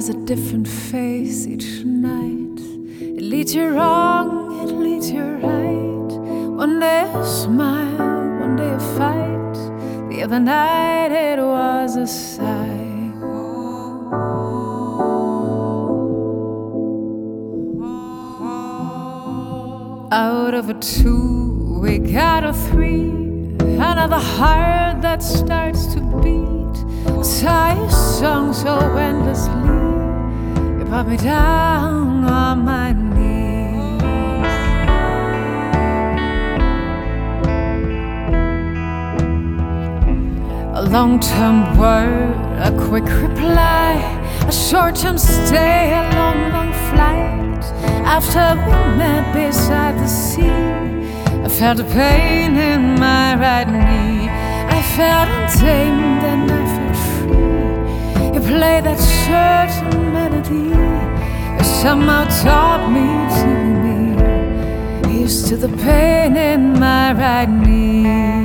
has a different face each night. It leads you wrong, it leads you right. One day a smile, one day a fight. The other night it was a sigh. Out of a two, we got a three. Another heart that starts to beat. A sigh sung so endlessly, it brought me down on my knees. A long-term word, a quick reply, a short-term stay, a long flight. After we met beside the sea, I felt a pain in my right knee. I felt untamed and I felt free. You played that certain melody you somehow taught me to be. Here's to the pain in my right knee.